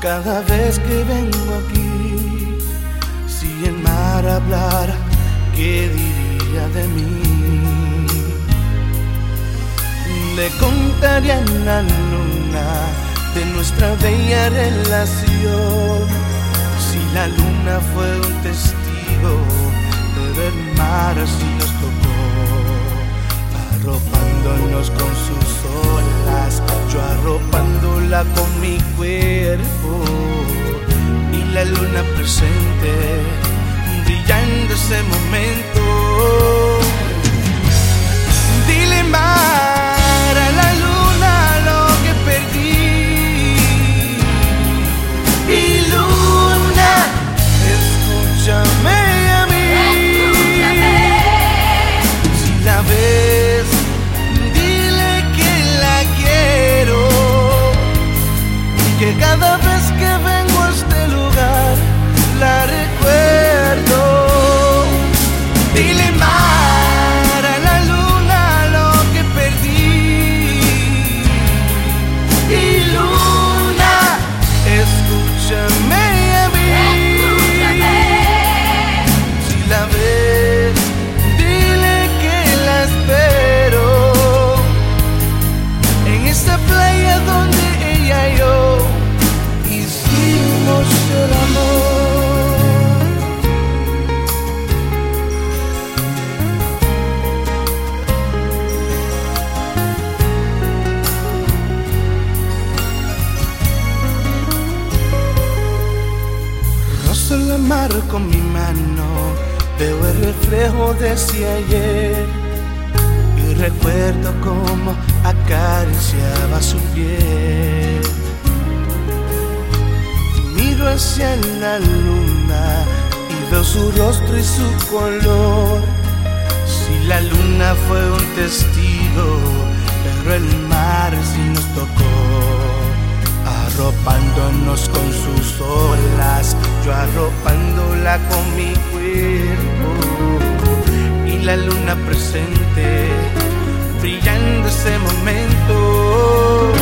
Cada vez que vengo aquí, si el mar hablara, ¿qué diría de mí? Le contaría a la luna de nuestra bella relación. Si la luna fue un testigo, pero el mar así nos tocó, arropándonos con sus olas, yo arropándola con mi cuerpo, y la luna presente, brillando ese momento. Dile mar a la luna lo que perdí, y luna, escúchame a mí. Si la ves, dile que la quiero, que cada vez que vengo a este lugar la recuerdo. Dile mar a la luna lo que perdí, y luna, escúchame a mí. Si la ves, dile que la espero en esta playa donde ella y yo hicimos el amor. Rozo la mar con mi mano, veo el reflejo de ese ayer y recuerdo cómo acariciaba su piel. Miro hacia la luna y veo su rostro y su color. Si la luna fue un testigo, pero el mar sí nos tocó, arropándonos con sus olas, yo arropándola con mi cuerpo, y la luna presente, brillando ese momento.